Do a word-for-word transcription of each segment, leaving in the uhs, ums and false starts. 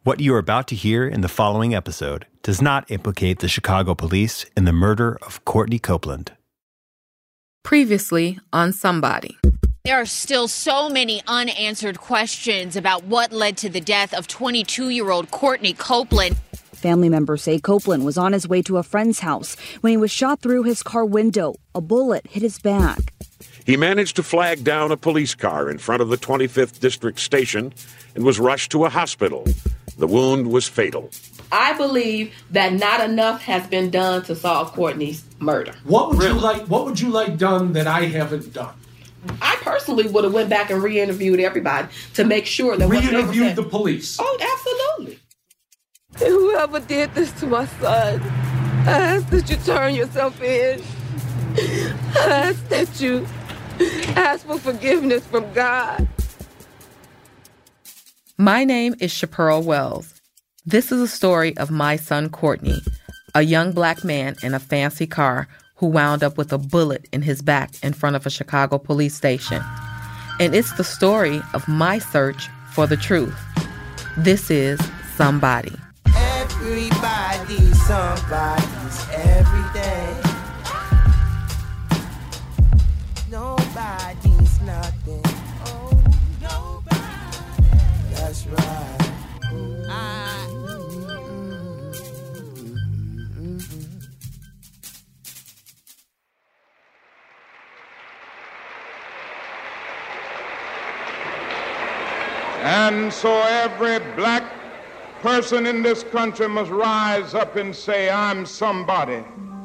What you are about to hear in the following episode does not implicate the Chicago police in the murder of Courtney Copeland. Previously on Somebody. There are still so many unanswered questions about what led to the death of twenty-two-year-old Courtney Copeland. Family members say Copeland was on his way to a friend's house when he was shot through his car window. A bullet hit his back. He managed to flag down a police car in front of the twenty-fifth District Station and was rushed to a hospital. The wound was fatal. I believe that not enough has been done to solve Courtney's murder. What would really? you like? What would you like done that I haven't done? I personally would have went back and re-interviewed everybody to make sure that re-interviewed the police. Oh, absolutely. Whoever did this to my son, I ask that you turn yourself in. I ask that you ask for forgiveness from God. My name is Chaparral Wells. This is a story of my son Courtney, a young black man in a fancy car who wound up with a bullet in his back in front of a Chicago police station. And it's the story of my search for the truth. This is Somebody. Everybody, somebody's every day. Nobody's nothing. Oh, nobody. That's right. I... And so every black person in this country must rise up and say, I'm somebody.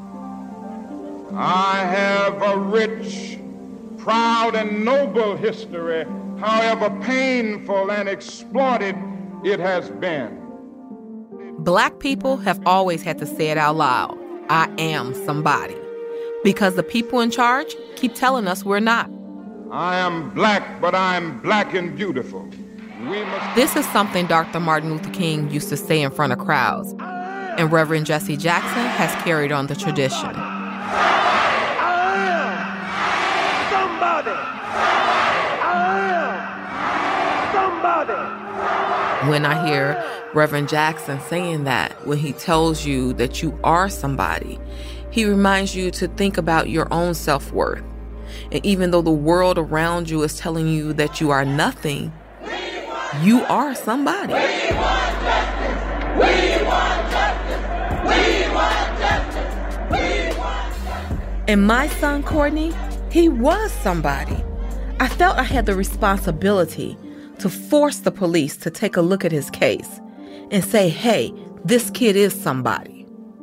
I have a rich, proud, and noble history, however painful and exploited it has been. Black people have always had to say it out loud. I am somebody. Because the people in charge keep telling us we're not. I am black, but I'm black and beautiful. We must... This is something Doctor Martin Luther King used to say in front of crowds. And Reverend Jesse Jackson has carried on the tradition. I am somebody. I am somebody. When I hear Reverend Jackson saying that, when he tells you that you are somebody, he reminds you to think about your own self-worth. And even though the world around you is telling you that you are nothing, you are somebody. We want justice. We want justice. We want justice. We want justice. And my son, Courtney, he was somebody. I felt I had the responsibility to force the police to take a look at his case and say, hey, this kid is somebody.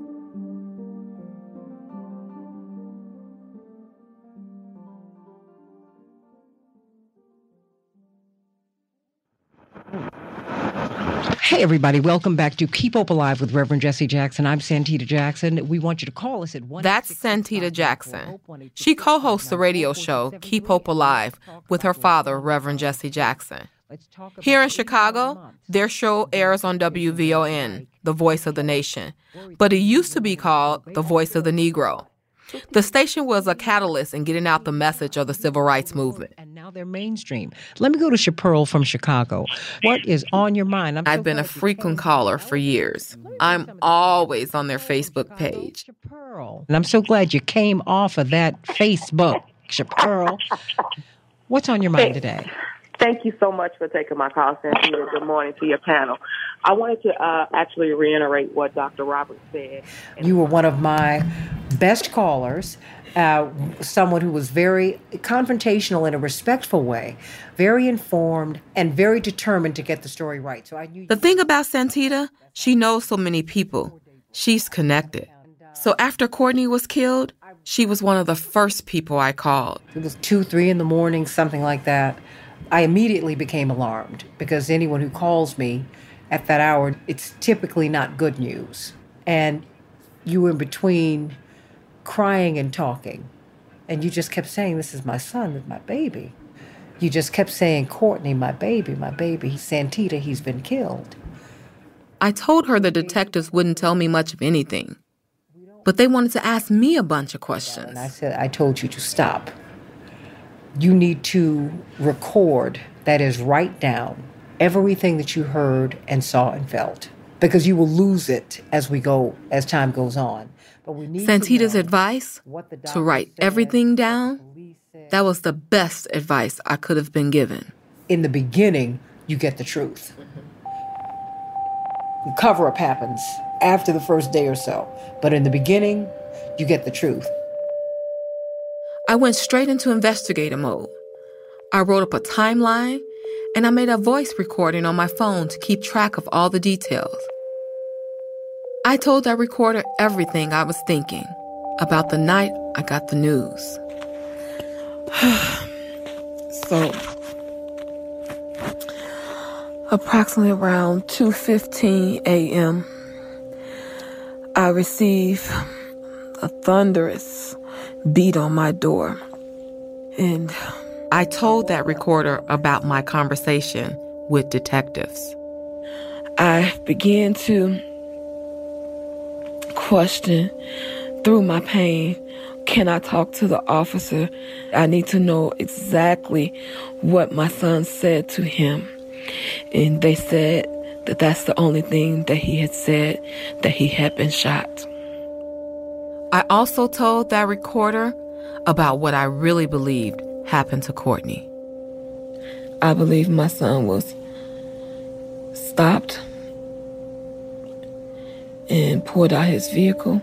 Hey, everybody. Welcome back to Keep Hope Alive with Reverend Jesse Jackson. I'm Santita Jackson. We want you to call us at one. That's Santita Jackson. She co-hosts the radio show Keep Hope Alive with her father, Reverend Jesse Jackson. Here in Chicago, their show airs on W V O N, the voice of the nation. But it used to be called the voice of the Negro. The station was a catalyst in getting out the message of the civil rights movement. And now they're mainstream. Let me go to Chaparral from Chicago. What is on your mind? I'm I've so been a frequent caller for years. I'm always on their Facebook page. Chaparral. And I'm so glad you came off of that Facebook, Chaparral. What's on your mind today? Thank you so much for taking my call, Cynthia. Good morning to your panel. I wanted to uh, actually reiterate what Doctor Roberts said. You were one of my best callers, uh, someone who was very confrontational in a respectful way, very informed, and very determined to get the story right. So I knew. The thing about Santita, she knows so many people. She's connected. So after Courtney was killed, she was one of the first people I called. It was two, three in the morning, something like that. I immediately became alarmed because anyone who calls me at that hour, it's typically not good news. And you were in between crying and talking. And you just kept saying, this is my son, this is my baby. You just kept saying, Courtney, my baby, my baby. Santita, he's been killed. I told her the detectives wouldn't tell me much of anything. But they wanted to ask me a bunch of questions. And I said, I told you to stop. You need to record, that is, write down everything that you heard and saw and felt, because you will lose it as we go, as time goes on. But we need Santita's advice to write everything down, that was the best advice I could have been given. In the beginning, you get the truth. The cover-up happens after the first day or so, but in the beginning, you get the truth. I went straight into investigator mode. I wrote up a timeline, and I made a voice recording on my phone to keep track of all the details. I told that recorder everything I was thinking about the night I got the news. So, approximately around two fifteen a.m., I receive a thunderous beat on my door. And I told that recorder about my conversation with detectives. I began to question through my pain, can I talk to the officer? I need to know exactly what my son said to him. And they said that that's the only thing that he had said, that he had been shot. I also told that recorder about what I really believed happened to Courtney. I believe my son was stopped and pulled out his vehicle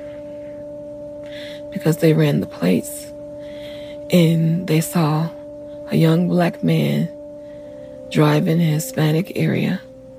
because they ran the plates and they saw a young black man driving in a Hispanic area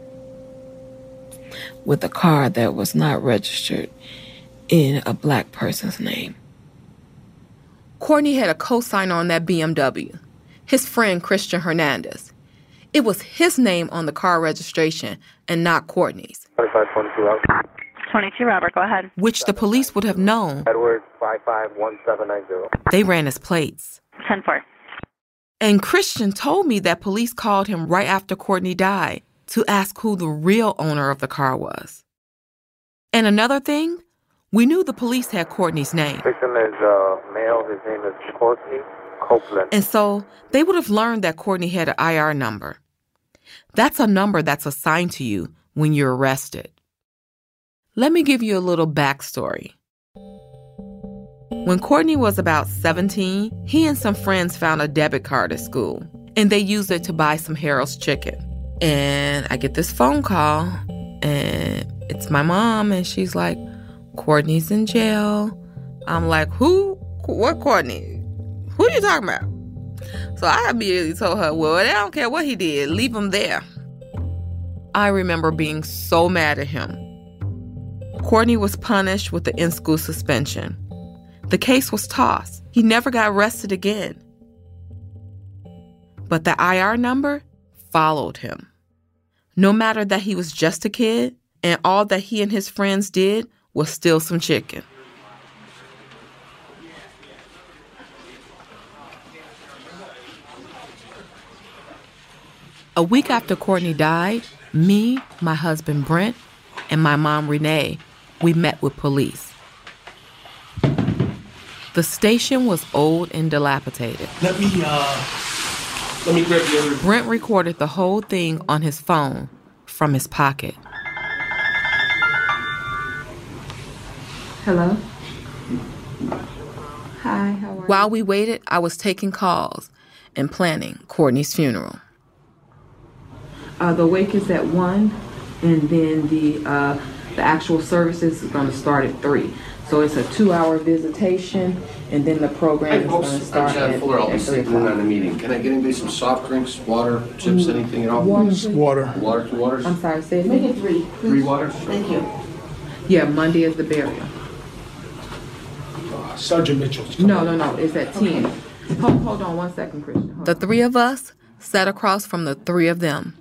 with a car that was not registered in a black person's name. Courtney had a cosigner on that B M W, his friend Christian Hernandez. It was his name on the car registration and not Courtney's. twenty-five twenty-two Robert. twenty-two Robert, go ahead. Which the police would have known. Edward five five one seven nine zero. They ran his plates. ten four. And Christian told me that police called him right after Courtney died to ask who the real owner of the car was. And another thing, we knew the police had Courtney's name. Victim is uh, male. His name is Courtney Copeland. And so they would have learned that Courtney had an I R number. That's a number that's assigned to you when you're arrested. Let me give you a little backstory. When Courtney was about seventeen, he and some friends found a debit card at school, and they used it to buy some Harold's chicken. And I get this phone call, and it's my mom, and she's like, Courtney's in jail. I'm like, who? What Courtney? Who are you talking about? So I immediately told her, well, I don't care what he did. Leave him there. I remember being so mad at him. Courtney was punished with the in-school suspension. The case was tossed. He never got arrested again. But the I R number followed him. No matter that he was just a kid, and all that he and his friends did was steal some chicken. A week after Courtney died, me, my husband Brent, and my mom Renee, we met with police. The station was old and dilapidated. Let me, uh, let me grab the other. Brent recorded the whole thing on his phone from his pocket. Hello? Hi, how are you? While we waited, I was taking calls and planning Courtney's funeral. Uh, the wake is at one, and then the uh, the actual services is going to start at three. So it's a two-hour visitation, and then the program is going to start at, Fuller, I'll be at three sitting in o'clock. on the meeting. Can I get anybody some soft drinks, water, chips, anything at all? Water. Water. Water, two waters? I'm sorry, say it again. Make it three. Three waters? Thank you. Yeah, Monday is the burial. Uh, Sergeant Mitchell's No, no, no, it's at ten. Hold, hold on one second, Christian. Hold The three of us sat across from the three of them.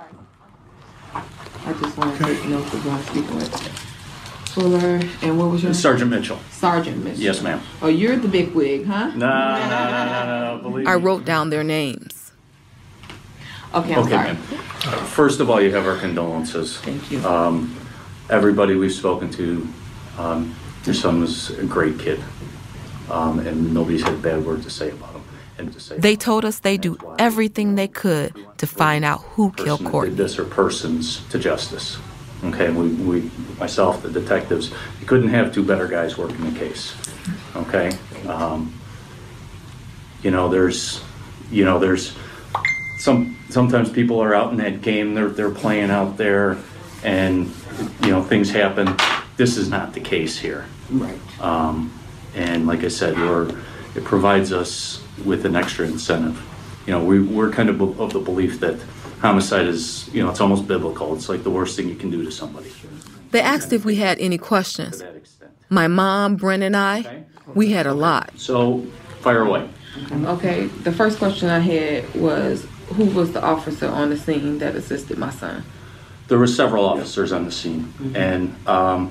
I just want to take notes of who I'm speaking with. Fuller, and what was your name? Sergeant Mitchell. Sergeant Mitchell. Yes, ma'am. Oh, you're the big wig, huh? No, no, no, no, no, believe I me. wrote down their names. Okay, I'm Okay, sorry. ma'am. First of all, you have our condolences. Thank you. Um, everybody we've spoken to, um, your son was a great kid, um, and nobody's had a bad word to say about him. and to say They told us they'd do everything they could to find out who killed Courtney. Did this or persons to justice. Okay, we, we, myself, the detectives, you couldn't have two better guys working the case. Okay, um, you know, there's, you know, there's some. Sometimes people are out in that game. They're they're playing out there, and you know things happen. This is not the case here. Right. Um, and like I said, we're, it provides us with an extra incentive. You know, we we're kind of of the belief that homicide is, you know, it's almost biblical. It's like the worst thing you can do to somebody. They asked if we had any questions. My mom, Brent, and I, we had a lot. So, fire away. Okay, the first question I had was, who was the officer on the scene that assisted my son? There were several officers on the scene, mm-hmm. and um,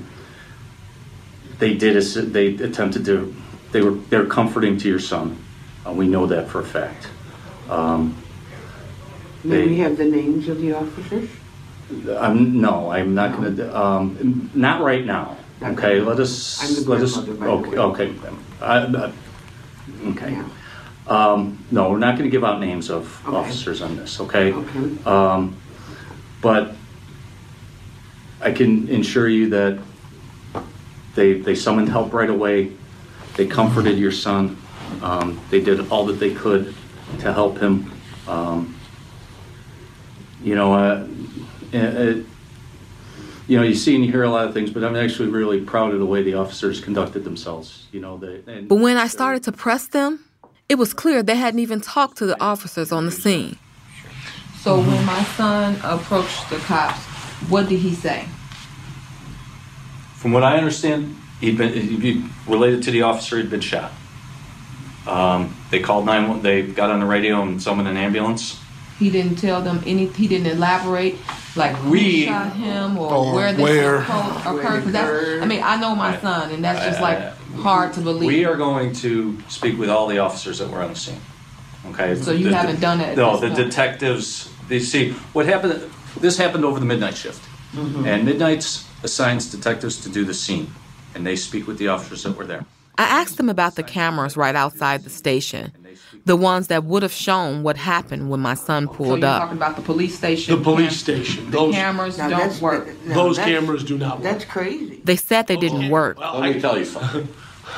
they did. Assi- they attempted to. They were. They're comforting to your son. Uh, we know that for a fact. Um, May they, we have the names of the officers? I'm, no, I'm not going to. Um, not right now. Okay, let us. I'm the let us. grandmother, by the Okay. way. Okay. I, I, okay. Yeah. Um, no, we're not going to give out names of Okay. officers on this. Okay. Okay. Um, but I can assure you that they they summoned help right away. They comforted your son. Um, they did all that they could to help him. Um, you know, uh, it, you know, you see and you hear a lot of things, but I'm actually really proud of the way the officers conducted themselves. You know, they, and But when I started to press them, it was clear they hadn't even talked to the officers on the scene. So when my son approached the cops, what did he say? From what I understand, he'd been he'd been related to the officer. He'd been shot. Um, they called nine one one. They got on the radio and summoned an ambulance. He didn't tell them any. He didn't elaborate, like who We- shot him or, or where this where. occurred. 'Cause that's, I mean, I know my son, and that's just like hard to believe. We are going to speak with all the officers that were on the scene. Okay. So you The- haven't done it at No, this the point? detectives. They see what happened. This happened over the midnight shift, Mhm. and midnights assigns detectives to do the scene, and they speak with the officers that were there. I asked them about the cameras right outside the station, the ones that would have shown what happened when my son So pulled you're up. talking about the police station. The police cam- station. The Those- cameras Now don't that's- work. no, Those that's- cameras do not work. That's crazy. They said they didn't work. Let me tell you something.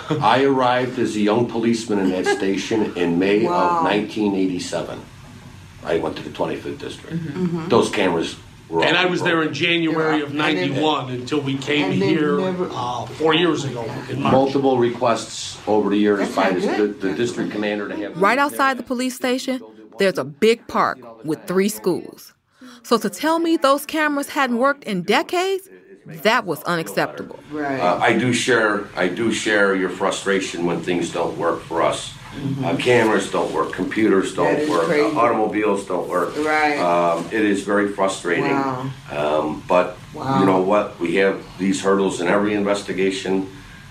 I arrived as a young policeman in that station in May Wow. of nineteen eighty-seven. I went to the twenty-fifth district. Mhm. Those cameras were And all I was there in broken. January of ninety-one until we came and they've here never- uh, four years ago in March. Multiple requests over the years That's by not the, good. the district commander to have. Right outside the police station, there's a big park with three schools. So to tell me those cameras hadn't worked in decades, that was unacceptable. Right. Uh, I do share. I do share your frustration when things don't work for us. Mhm. Uh, cameras don't work. Computers That don't is work. crazy. Uh, automobiles don't work. Right. Um, it is very frustrating. Wow. Um, but Wow. you know what? We have these hurdles in every investigation.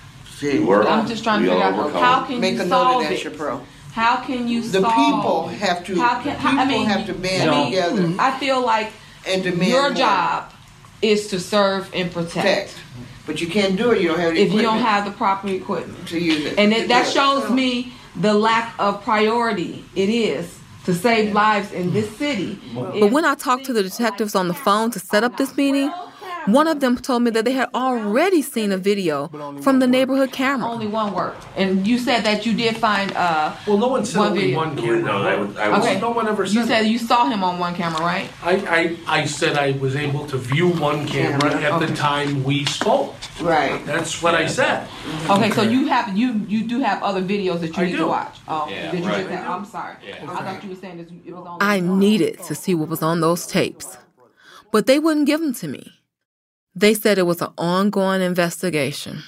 We work. I'm just trying to we figure out overcome. how can Make you a note solve of that, it? Shapiro. How can you The solve? people have to. How can the how- people I mean, have to band I mean, together I feel like and demand your more. job is to serve and protect. Protect. But you can't do it. You don't have the If you don't equipment have the proper equipment to use it. and to it, that do it. shows me the lack of priority it is to save lives in this city. But when I talked to the detectives on the phone to set up this meeting, one of them told me that they had already seen a video from the neighborhood camera. Only one worked, and you said that you did find uh. Well, no one said One only video. one camera. No, I would- I would- Okay. No one ever said You said that. you saw him on one camera, right? I, I, I said I was able to view one camera Camera, at the okay. time we spoke. Right. That's what I said. Okay, so you have you you do have other videos that you I need do. to watch. Oh, Yeah, did you right. just say? I'm sorry. I thought you were saying this. It was on. I needed to see what was on those tapes, but they wouldn't give them to me. They said it was an ongoing investigation.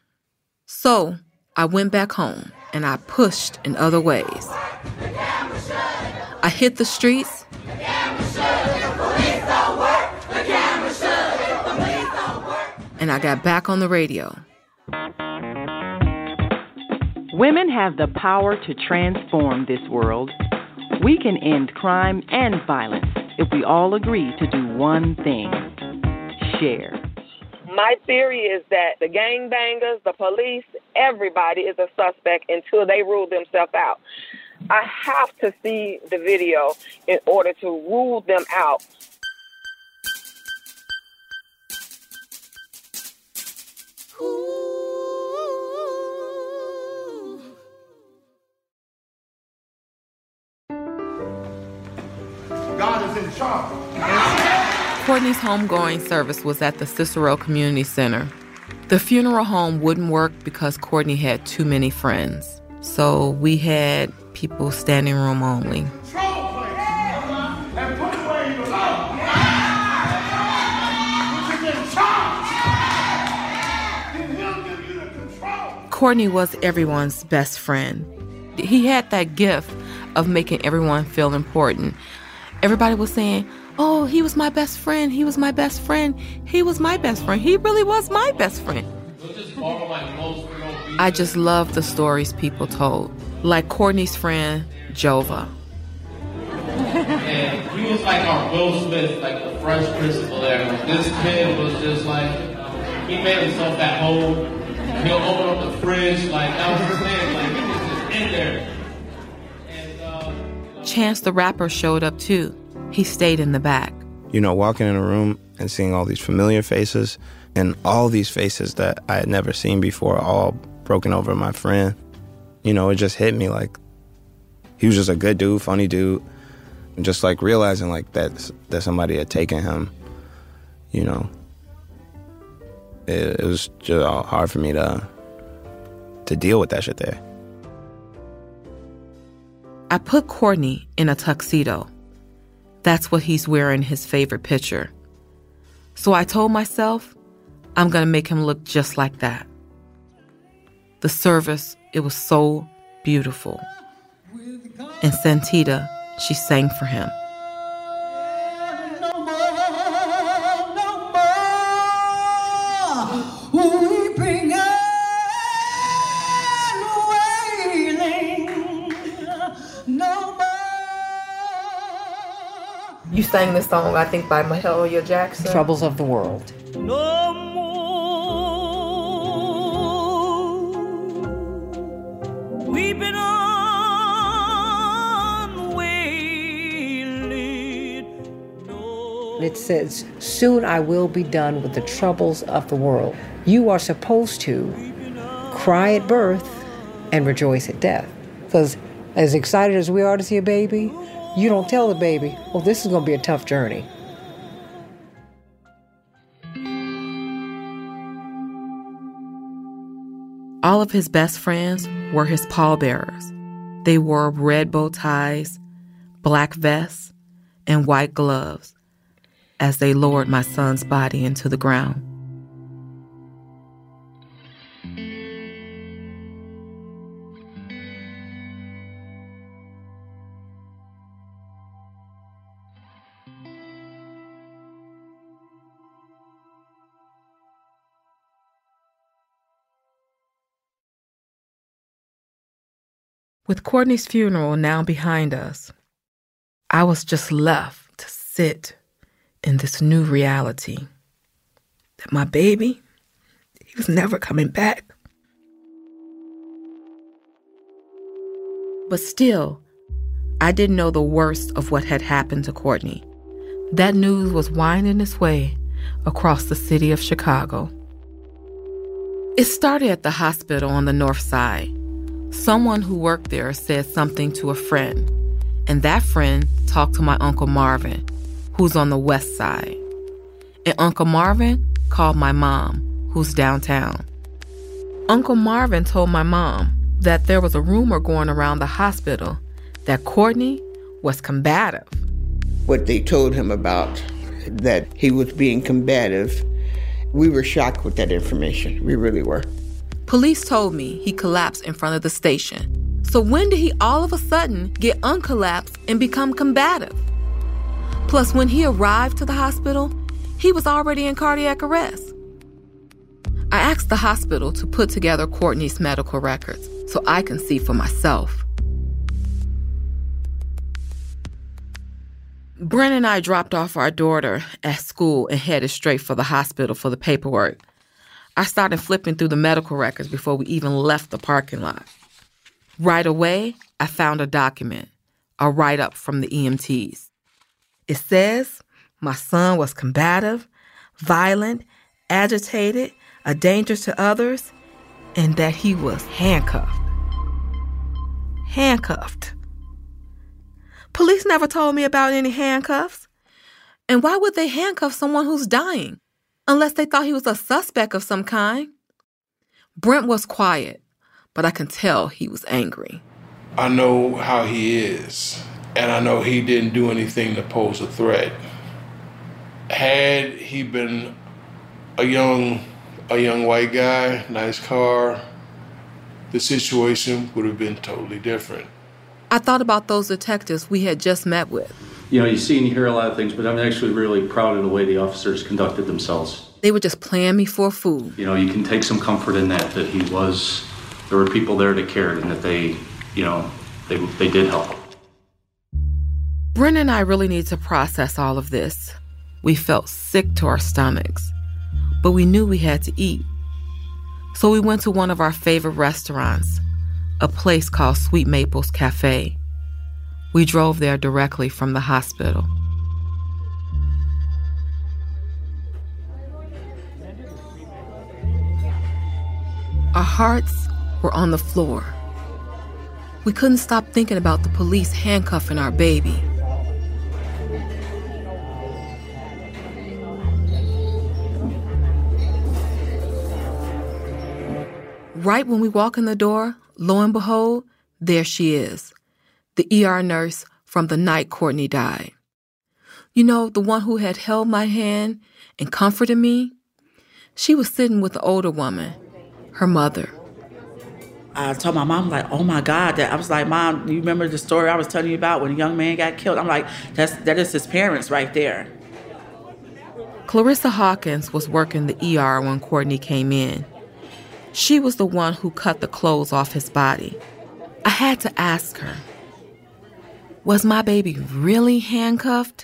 So I went back home and I pushed in other ways. I hit the streets. And I got back on the radio. Women have the power to transform this world. We can end crime and violence if we all agree to do one thing: share. My theory is that the gangbangers, the police, everybody is a suspect until they rule themselves out. I have to see the video in order to rule them out. God is in charge. Courtney's homegoing service was at the Cicero Community Center. The funeral home wouldn't work because Courtney had too many friends. So we had people standing room only. Courtney was everyone's best friend. He had that gift of making everyone feel important. Everybody was saying, oh, he was my best friend, he was my best friend, he was my best friend. He really was my best friend. I just loved the stories people told, like Courtney's friend, Jova. And he was like our Will Smith, like the Fresh principal there. Like, this kid was just like, he made himself at home. He'll open up the fridge, like, that was his thing, like, he was just in there. And, uh, Chance the Rapper showed up too. He stayed in the back. You know, walking in a room and seeing all these familiar faces and all these faces that I had never seen before, all broken over my friend. You know, it just hit me like he was just a good dude, funny dude. And just like realizing like that, that somebody had taken him, you know. It, it was just hard for me to to deal with that shit there. I put Courtney in a tuxedo. That's what he's wearing his favorite picture. So I told myself, I'm going to make him look just like that. The service, it was so beautiful. And Santita, she sang for him. You sang this song, I think, by Mahalia Jackson. Troubles of the World. No more weeping on wailing. No. It says, soon I will be done with the troubles of the world. You are supposed to cry at birth and rejoice at death. Because as excited as we are to see a baby, you don't tell the baby, oh, this is going to be a tough journey. All of his best friends were his pallbearers. They wore red bow ties, black vests, and white gloves as they lowered my son's body into the ground. With Courtney's funeral now behind us, I was just left to sit in this new reality that my baby, he was never coming back. But still, I didn't know the worst of what had happened to Courtney. That news was winding its way across the city of Chicago. It started at the hospital on the north side. Someone who worked there said something to a friend, and that friend talked to my Uncle Marvin, who's on the west side. And Uncle Marvin called my mom, who's downtown. Uncle Marvin told my mom that there was a rumor going around the hospital that Courtney was combative. What they told him about, that he was being combative, we were shocked with that information. We really were. Police told me he collapsed in front of the station. So when did he all of a sudden get uncollapsed and become combative? Plus, when he arrived to the hospital, he was already in cardiac arrest. I asked the hospital to put together Courtney's medical records so I can see for myself. Brent and I dropped off our daughter at school and headed straight for the hospital for the paperwork. I started flipping through the medical records before we even left the parking lot. Right away, I found a document, a write-up from the E M Ts. It says my son was combative, violent, agitated, a danger to others, and that he was handcuffed. Handcuffed. Police never told me about any handcuffs. And why would they handcuff someone who's dying? Unless they thought he was a suspect of some kind. Brent was quiet, but I can tell he was angry. I know how he is, and I know he didn't do anything to pose a threat. Had he been a young, a young white guy, nice car, the situation would have been totally different. I thought about those detectives we had just met with. You know, you see and you hear a lot of things, but I'm actually really proud of the way the officers conducted themselves. They were just playing me for a fool. You know, you can take some comfort in that, that he was, there were people there that cared and that they, you know, they they did help. Brent and I really need to process all of this. We felt sick to our stomachs, but we knew we had to eat. So we went to one of our favorite restaurants, a place called Sweet Maples Cafe. We drove there directly from the hospital. Our hearts were on the floor. We couldn't stop thinking about the police handcuffing our baby. Right when we walk in the door, lo and behold, there she is, the E R nurse from the night Courtney died. You know, the one who had held my hand and comforted me? She was sitting with the older woman, her mother. I told my mom, like, oh my God, that I was like, Mom, you remember the story I was telling you about when a young man got killed? I'm like, that's that is his parents right there. Clarissa Hawkins was working the E R when Courtney came in. She was the one who cut the clothes off his body. I had to ask her, was my baby really handcuffed?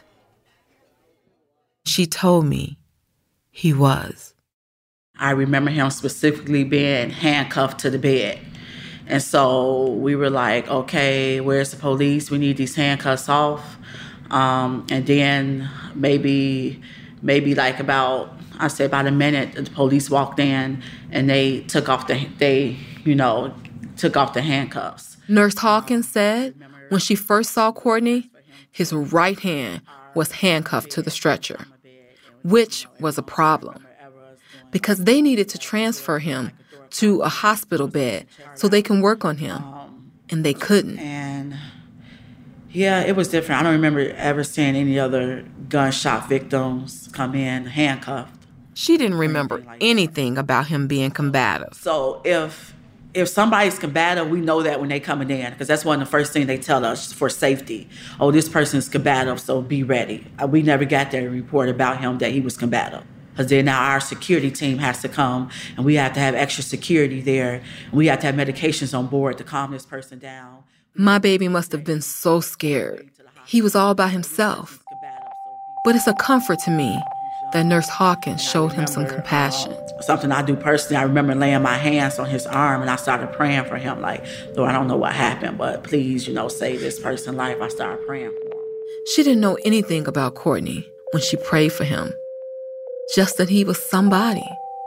She told me he was. I remember him specifically being handcuffed to the bed. And so we were like, okay, where's the police? We need these handcuffs off. Um, and then maybe, maybe like about, I say about a minute, the police walked in and they took off the, they, you know, took off the handcuffs. Nurse Hawkins said when she first saw Courtney, his right hand was handcuffed to the stretcher, which was a problem because they needed to transfer him to a hospital bed so they can work on him, and they couldn't. And yeah, it was different. I don't remember ever seeing any other gunshot victims come in handcuffed. She didn't remember anything about him being combative. So if if somebody's combative, we know that when they coming in, because that's one of the first things they tell us for safety. Oh, this person's combative, so be ready. We never got that report about him that he was combative. Because then now our security team has to come, and we have to have extra security there. And we have to have medications on board to calm this person down. My baby must have been so scared. He was all by himself. But it's a comfort to me that Nurse Hawkins showed him some compassion. Something I do personally, I remember laying my hands on his arm, and I started praying for him. Like, Lord, I don't know what happened, but please, you know, save this person's life. I started praying for him. She didn't know anything about Courtney when she prayed for him. Just that he was somebody.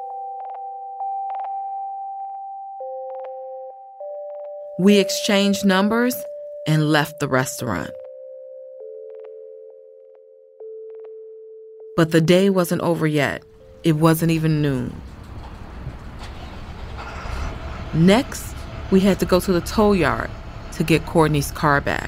We exchanged numbers and left the restaurant. But the day wasn't over yet. It wasn't even noon. Next, we had to go to the tow yard to get Courtney's car back.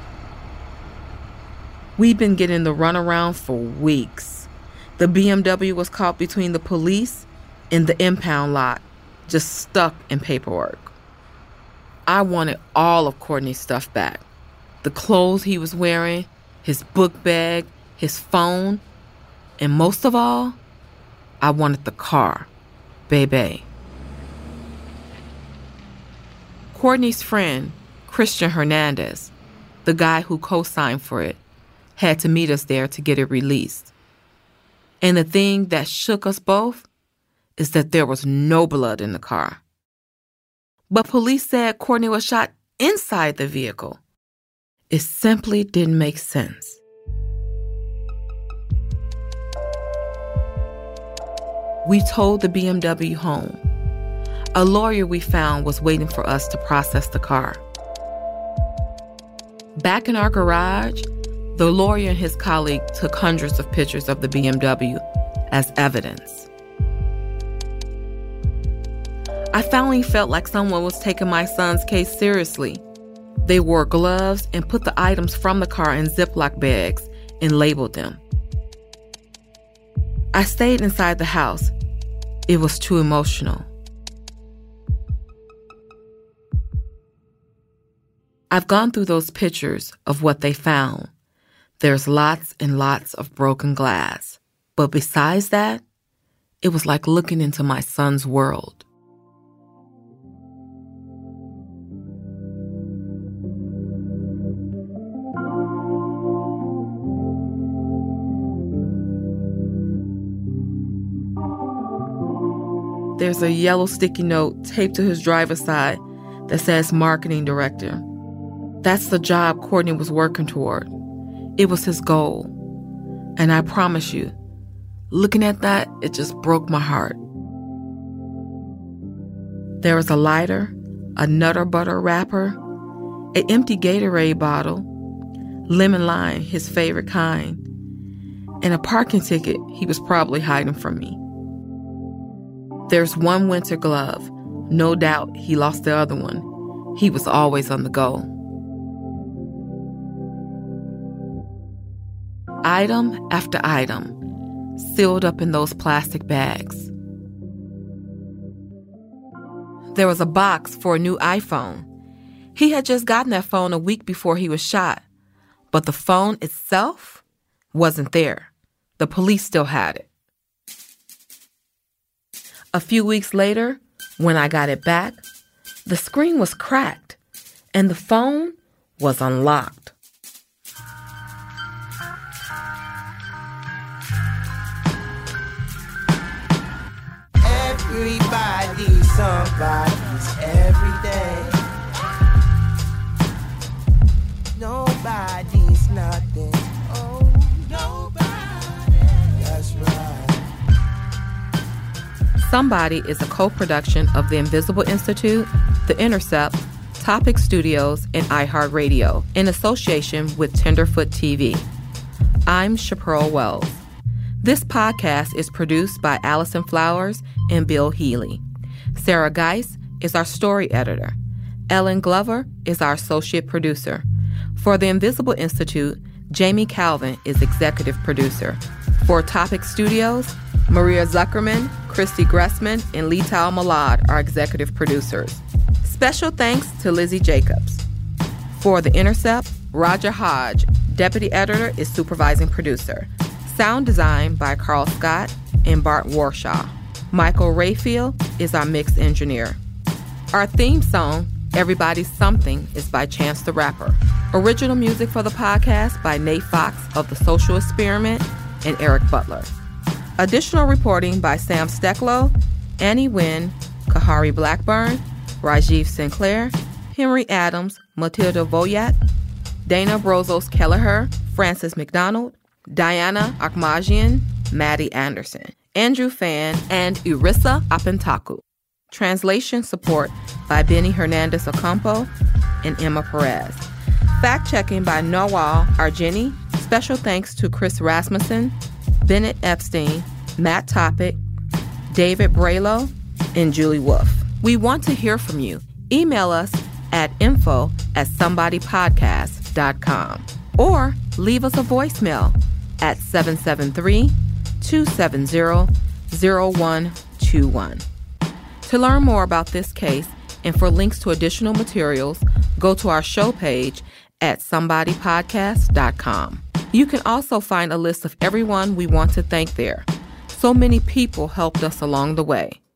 We'd been getting the runaround for weeks. The B M W was caught between the police and the impound lot, just stuck in paperwork. I wanted all of Courtney's stuff back. The clothes he was wearing, his book bag, his phone, and most of all, I wanted the car, baby. Courtney's friend, Christian Hernandez, the guy who co-signed for it, had to meet us there to get it released. And the thing that shook us both is that there was no blood in the car. But police said Courtney was shot inside the vehicle. It simply didn't make sense. We towed the B M W home. A lawyer we found was waiting for us to process the car. Back in our garage, the lawyer and his colleague took hundreds of pictures of the B M W as evidence. I finally felt like someone was taking my son's case seriously. They wore gloves and put the items from the car in Ziploc bags and labeled them. I stayed inside the house. It was too emotional. I've gone through those pictures of what they found. There's lots and lots of broken glass. But besides that, it was like looking into my son's world. There's a yellow sticky note taped to his driver's side that says marketing director. That's the job Courtney was working toward. It was his goal. And I promise you, looking at that, it just broke my heart. There was a lighter, a Nutter Butter wrapper, an empty Gatorade bottle, lemon lime, his favorite kind, and a parking ticket he was probably hiding from me. There's one winter glove. No doubt he lost the other one. He was always on the go. Item after item, sealed up in those plastic bags. There was a box for a new iPhone. He had just gotten that phone a week before he was shot, but the phone itself wasn't there. The police still had it. A few weeks later, when I got it back, the screen was cracked and the phone was unlocked. Everybody, somebody's every day. Nobody's nothing. Oh, nobody. That's right. Somebody is a co-production of the Invisible Institute, The Intercept, Topic Studios, and iHeartRadio in association with Tenderfoot T V. I'm Chaparral Wells. This podcast is produced by Allison Flowers and Bill Healy. Sarah Geis is our story editor. Ellen Glover is our associate producer. For the Invisible Institute, Jamie Calvin is executive producer. For Topic Studios, Maria Zuckerman, Christy Gressman, and Lital Malad are executive producers. Special thanks to Lizzie Jacobs. For The Intercept, Roger Hodge, deputy editor, is supervising producer. Sound design by Carl Scott and Bart Warshaw. Michael Rayfield is our mix engineer. Our theme song, Everybody's Something, is by Chance the Rapper. Original music for the podcast by Nate Fox of The Social Experiment and Eric Butler. Additional reporting by Sam Stecklow, Annie Wynn, Kahari Blackburn, Rajiv Sinclair, Henry Adams, Matilda Voyat, Dana Brozos Kelleher, Francis McDonald, Diana Akhmajian, Maddie Anderson, Andrew Fan, and Irissa Apentaku. Translation support by Benny Hernandez Ocampo and Emma Perez. Fact-checking by Nawal Arjeni. Special thanks to Chris Rasmussen, Bennett Epstein, Matt Topic, David Braylow, and Julie Wolf. We want to hear from you. Email us at info at somebodypodcast dot com or leave us a voicemail at seven seven three, two seven zero, zero one two one. To learn more about this case and for links to additional materials, go to our show page at somebody podcast dot com. You can also find a list of everyone we want to thank there. So many people helped us along the way.